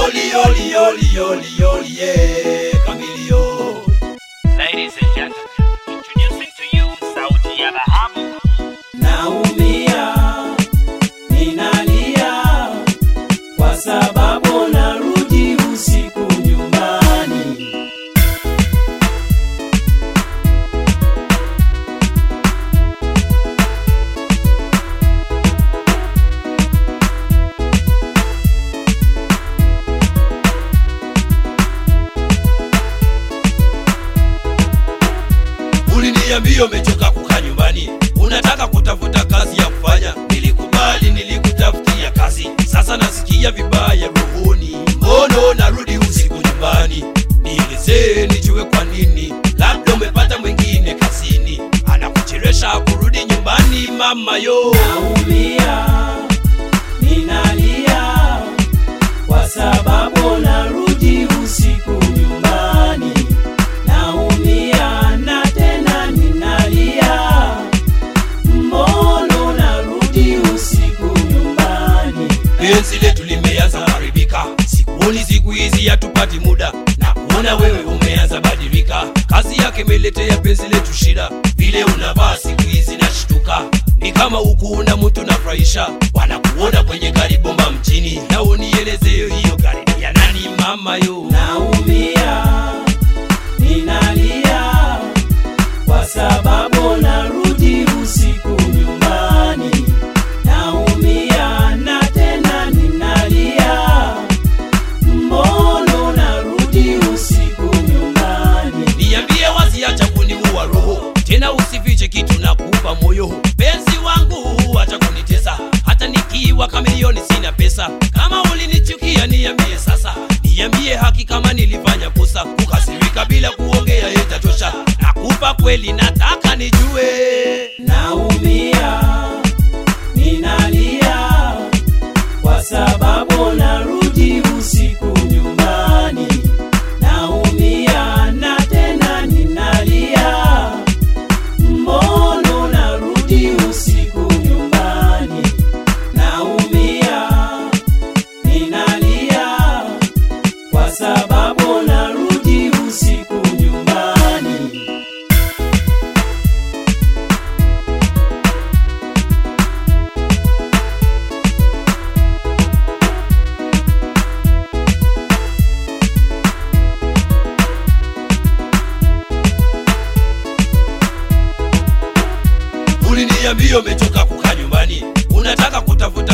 yeah, Chameleon. Ladies and gentlemen, introducing to you Sauti ya Dhahabu. Naumia, ninalia, kwa sababu narudi usiku nyumbani. Uliniambia umechoka kukaa nyumbani, unataka kutafuta kazi ya kufanya. Nilikubali, nilikutafutia kazi, sasa nasikia vibaya rohoni. Mbona narudi usiku nyumbani? Nieleze nijue kwa nini. Labda umepata mwingine kazini anakuchelewesha kurudi nyumbani. Mama yo, naumia, ninalia, kwa sababu narudi usiku nyumbani. Naumia na tena ninalia, mbona narudi usiku nyumbani? Penzi letu limeanza kuharibika, sikuoni siku hizi hatupati muda, na kuona wewe umeanza badilika. Kazi yake imeletea penzi letu shida, vile unavaa siku hizi nashtuka. Ni kama ukuna mtu nafurahisha, wanakuona kwenye gari bomba mjini. Na unieleze hiyo gari ni ya nani mama yo? Naumia, ninalia, kwa sababu narudi usiku nyumbani. Naumia na tena ninalia, mbona narudi usiku nyumbani? Niambie wazi, acha kuniua roho, tena usifiche kitu na kupa moyo. Penzi wangu acha kunitesa, hata nikiwa Chameleon sina pesa. Kama ulinichukia niambie sasa, niambie haki kama nilifanya kosa. Kukasirika bila kuongea itatosha, nakupa kweli nataka nijue. Naumia, ninalia, kwa sababu narudi usiku nyumbani. Naumia na tena ninalia, mbona narudi usiku nyumbani? Naumia, ninalia, kwa sababu narudi usiku nyumbani. Uliniambia umechoka kukaa nyumbani, unataka kutafuta